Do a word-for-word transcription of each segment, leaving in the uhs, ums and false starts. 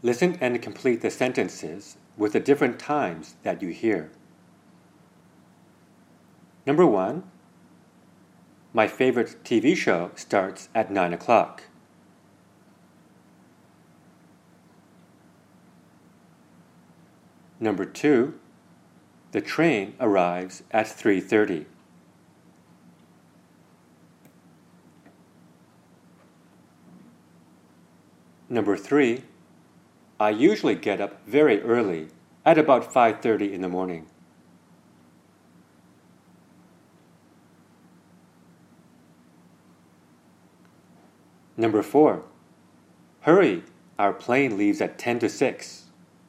Listen and complete the sentences with the different times that you hear. Number one, my favorite T V show starts at nine o'clock. Number two, the train arrives at three thirty. Number three, I usually get up very early, at about five thirty in the morning. Number four, hurry, our plane leaves at ten to six.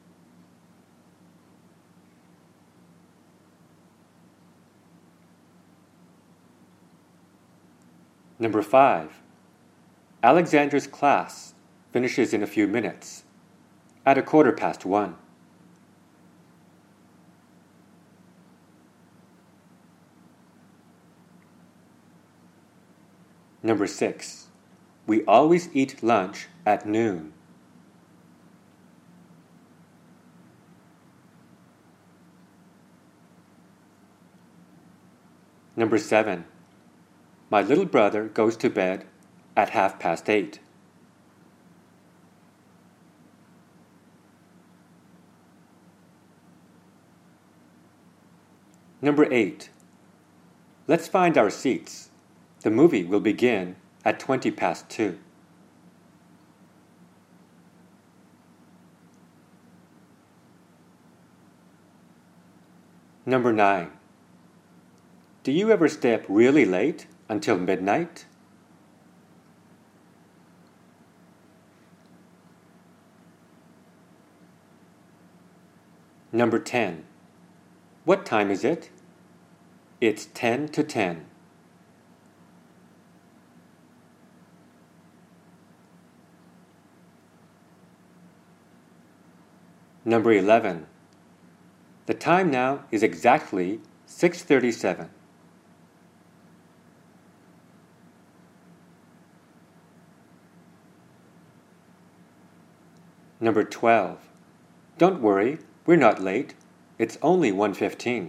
Number five, Alexandra's class finishes in a few minutes, at a quarter past one. Number six, we always eat lunch at noon. Number seven, my little brother goes to bed at half past eight. Number eight, let's find our seats. The movie will begin at twenty past two. Number nine, do you ever stay up really late until midnight? Number ten, what time is it? It's ten to ten. Number eleven, the time now is exactly six thirty-seven. Number twelve, don't worry, we're not late. It's only one fifteen.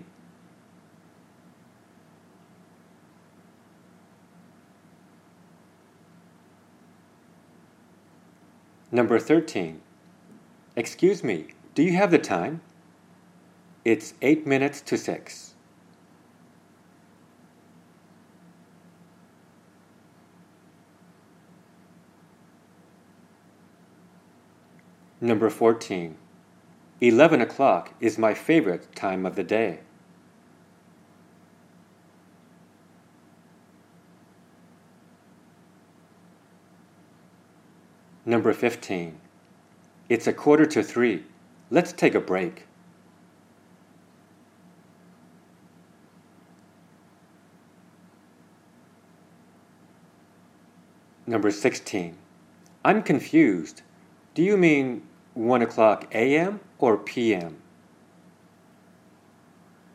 Number thirteen, excuse me, do you have the time? It's eight minutes to six. Number fourteen, eleven o'clock is my favorite time of the day. Number fifteen, it's a quarter to three. Let's take a break. Number sixteen, I'm confused. Do you mean one o'clock a m or p m?